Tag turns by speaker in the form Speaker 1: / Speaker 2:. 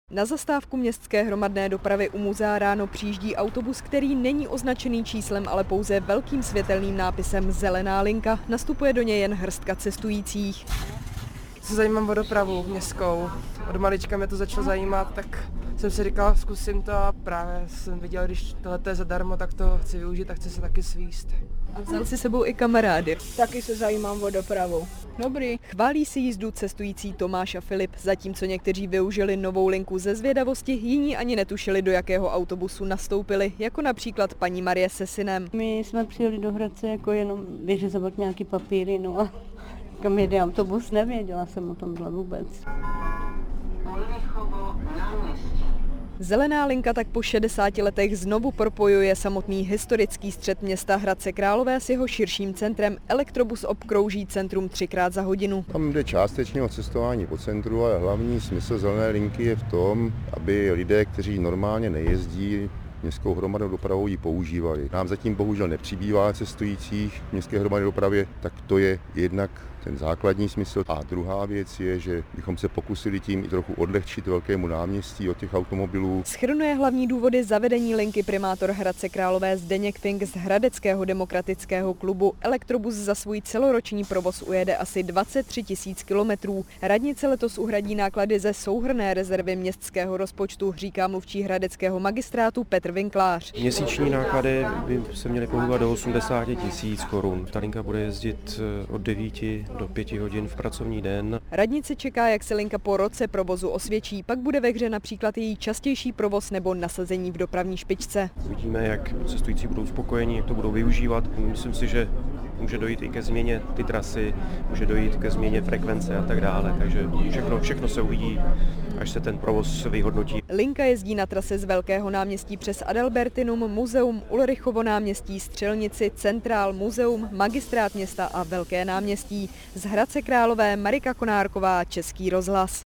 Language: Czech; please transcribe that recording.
Speaker 1: Na zastávku městské hromadné dopravy u muzea ráno přijíždí autobus, který není označený číslem, ale pouze velkým světelným nápisem Zelená linka. Nastupuje do něj jen hrstka cestujících.
Speaker 2: Se zajímám o dopravu městskou. Od malička mě to začalo zajímat, tak jsem si říkal, zkusím to a právě jsem viděl, když tohle je zadarmo, tak to chci využít a chci se taky svíst.
Speaker 1: Vzal si sebou i kamarády.
Speaker 3: Taky se zajímám o dopravu.
Speaker 1: Dobrý. Chválí si jízdu cestující Tomáš a Filip, zatímco někteří využili novou linku ze zvědavosti, jiní ani netušili, do jakého autobusu nastoupili, jako například paní Marie se synem.
Speaker 4: My jsme přijeli do Hradce jako jenom vyřizovat nějaký papíry, no a kam jede autobus, nevěděla jsem o tomhle vůbec.
Speaker 1: Zelená linka tak po 60 letech znovu propojuje samotný historický střed města Hradce Králové s jeho širším centrem. Elektrobus obkrouží centrum 3krát za hodinu.
Speaker 5: Tam jde částečně o cestování po centru, ale hlavní smysl zelené linky je v tom, aby lidé, kteří normálně nejezdí městskou hromadnou dopravou, ji používali. Nám zatím bohužel nepřibývá cestujících v městské hromadné dopravě, tak to je jednak ten základní smysl. A druhá věc je, že bychom se pokusili tím i trochu odlehčit velkému náměstí od těch automobilů.
Speaker 1: Shrnuje hlavní důvody zavedení linky primátor Hradce Králové Zdeněk Fink z Hradeckého demokratického klubu. Elektrobus za svůj celoroční provoz ujede asi 23 000 kilometrů. Radnice letos uhradí náklady ze souhrnné rezervy městského rozpočtu, říká mluvčí hradeckého magistrátu Petr Vinklář.
Speaker 6: Měsíční náklady by se měly pohybovat do 80 000 korun. Ta linka bude jezdit od 9 do 5 hodin v pracovní den.
Speaker 1: Radnice čeká, jak se linka po roce provozu osvědčí, pak bude ve hře například její častější provoz nebo nasazení v dopravní špičce.
Speaker 6: Uvidíme, jak cestující budou spokojení, jak to budou využívat. Myslím si, že může dojít i ke změně ty trasy, může dojít ke změně frekvence a tak dále, takže všechno se uvidí, až se ten provoz vyhodnotí.
Speaker 1: Linka jezdí na trase z Velkého náměstí přes Adalbertinum, muzeum, Ulrichovo náměstí, Střelnici, Centrál, muzeum, Magistrát města a Velké náměstí. Z Hradce Králové Marika Konárková, Český rozhlas.